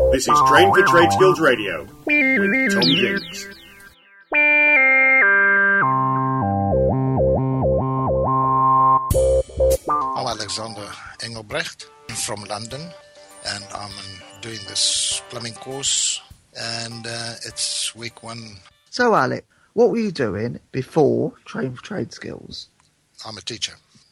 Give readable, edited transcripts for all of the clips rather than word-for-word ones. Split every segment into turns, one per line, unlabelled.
This is Train for Trade Skills Radio with Tom Jinks.
I'm Alexander Engelbrecht from London, and I'm doing this plumbing course, and it's week 1.
So, Alex, what were you doing before Train for Trade Skills?
I'm a teacher.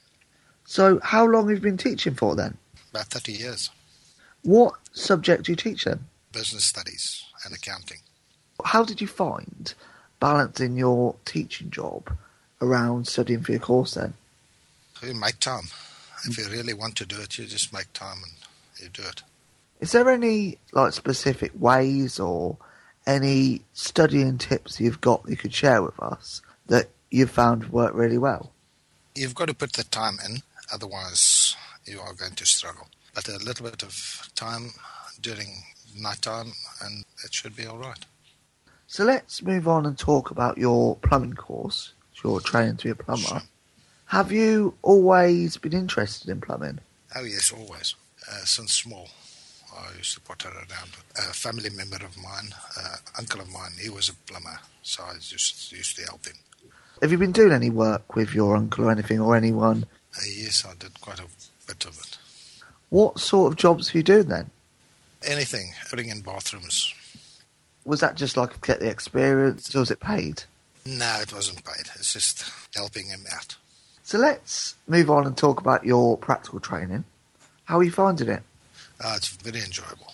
So, how long have you been teaching for then?
About 30 years.
What subject do you teach then?
Business studies and accounting.
How did you find balancing your teaching job around studying for your course then?
You make time. If you really want to do it, you just make time and you do it.
Is there any specific ways or any studying tips you've got that you could share with us that you've found work really well?
You've got to put the time in, otherwise you are going to struggle. But a little bit of time during night time and it should be all right.
So let's move on and talk about your plumbing course. You're training to be a plumber.
Sure.
Have you always been interested in plumbing?
Oh yes, always. Since small. I used to potter around. A family member of mine, uncle of mine, he was a plumber, so I just used to help him.
Have you been doing any work with your uncle or anything, or anyone?
Yes, I did quite a bit of it.
What sort of jobs are you doing then?
Anything, putting in bathrooms.
Was that just to get the experience, or was it paid?
No, it wasn't paid. It's just helping him out.
So let's move on and talk about your practical training. How are you finding it?
It's very enjoyable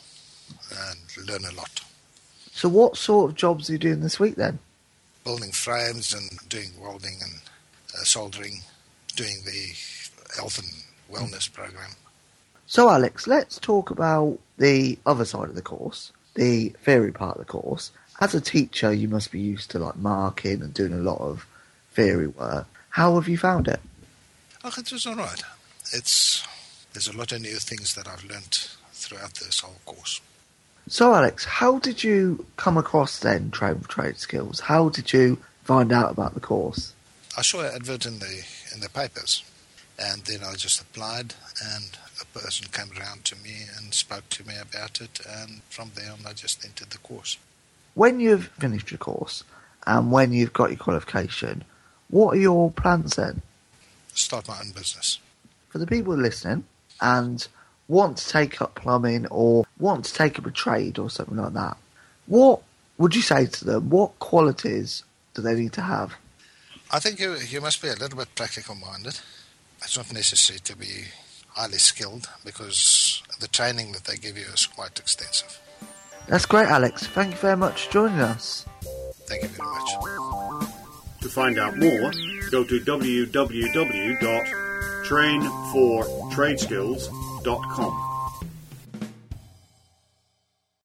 and learn a lot.
So what sort of jobs are you doing this week then?
Building frames and doing welding and soldering, doing the health and wellness program.
So Alex, let's talk about the other side of the course, the theory part of the course. As a teacher, you must be used to marking and doing a lot of theory work. How have you found it?
Oh, it was all right. There's a lot of new things that I've learnt throughout this whole course.
So Alex, how did you come across then Train for Trade Skills? How did you find out about the course?
I saw an advert in the papers, and then I just applied, and a person came around to me and spoke to me about it, and from there on I just entered the course.
When you've finished your course and when you've got your qualification, what are your plans then?
Start my own business.
For the people listening and want to take up plumbing or want to take up a trade or something like that, what would you say to them? What qualities do they need to have?
I think you must be a little bit practical minded. It's not necessary to be highly skilled because the training that they give you is quite extensive.
That's great, Alex. Thank you very much for joining us.
Thank you very much.
To find out more, go to www.trainfortradeskills.com.